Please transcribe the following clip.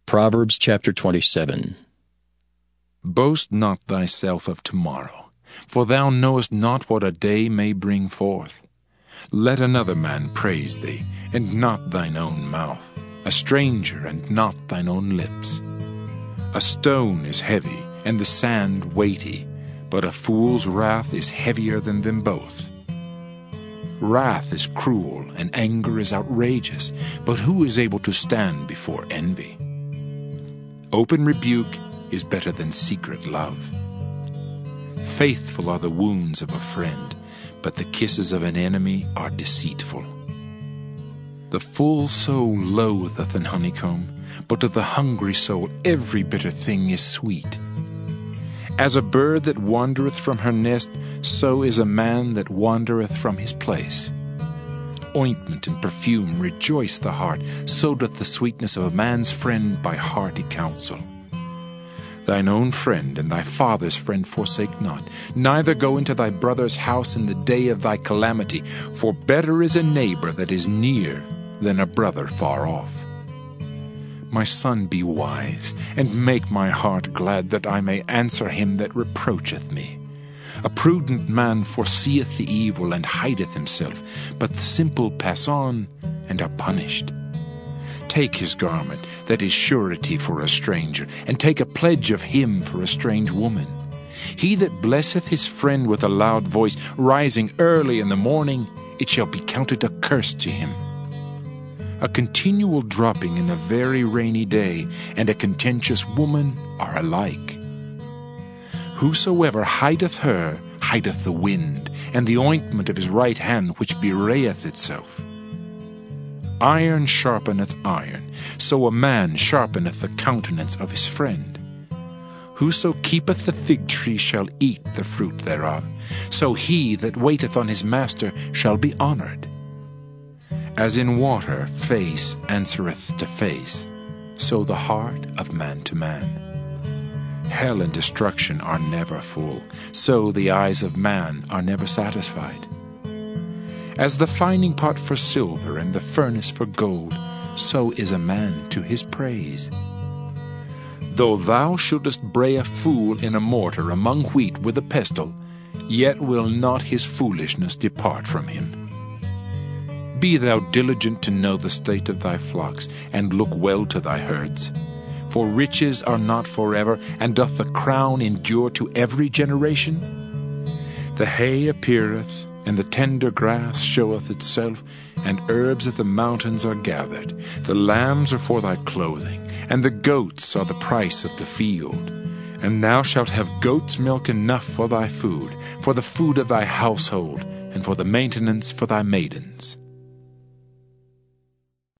Proverbs chapter 27. Boast not thyself of tomorrow, for thou knowest not what a day may bring forth. Let another man praise thee, and not thine own mouth, a stranger, and not thine own lips. A stone is heavy, and the sand weighty, but a fool's wrath is heavier than them both. Wrath is cruel, and anger is outrageous, but who is able to stand before envy? Open rebuke is better than secret love. Faithful are the wounds of a friend, but the kisses of an enemy are deceitful. The full soul loatheth an honeycomb, but to the hungry soul every bitter thing is sweet. As a bird that wandereth from her nest, so is a man that wandereth from his place. Ointment and perfume rejoice the heart, so doth the sweetness of a man's friend by hearty counsel. Thine own friend and thy father's friend forsake not, neither go into thy brother's house in the day of thy calamity, for better is a neighbor that is near than a brother far off. My son, be wise, and make my heart glad, that I may answer him that reproacheth me. A prudent man foreseeth the evil and hideth himself, but the simple pass on and are punished. Take his garment, that is surety for a stranger, and take a pledge of him for a strange woman. He that blesseth his friend with a loud voice, rising early in the morning, it shall be counted a curse to him. A continual dropping in a very rainy day, and a contentious woman are alike. Whosoever hideth her hideth the wind, and the ointment of his right hand which bewrayeth itself. Iron sharpeneth iron, so a man sharpeneth the countenance of his friend. Whoso keepeth the fig tree shall eat the fruit thereof, so he that waiteth on his master shall be honored. As in water face answereth to face, so the heart of man to man. Hell and destruction are never full, so the eyes of man are never satisfied. As the fining pot for silver and the furnace for gold, so is a man to his praise. Though thou shouldest bray a fool in a mortar among wheat with a pestle, yet will not his foolishness depart from him. Be thou diligent to know the state of thy flocks, and look well to thy herds. For riches are not forever, and doth the crown endure to every generation? The hay appeareth, and the tender grass showeth itself, and herbs of the mountains are gathered. The lambs are for thy clothing, and the goats are the price of the field. And thou shalt have goat's milk enough for thy food, for the food of thy household, and for the maintenance for thy maidens.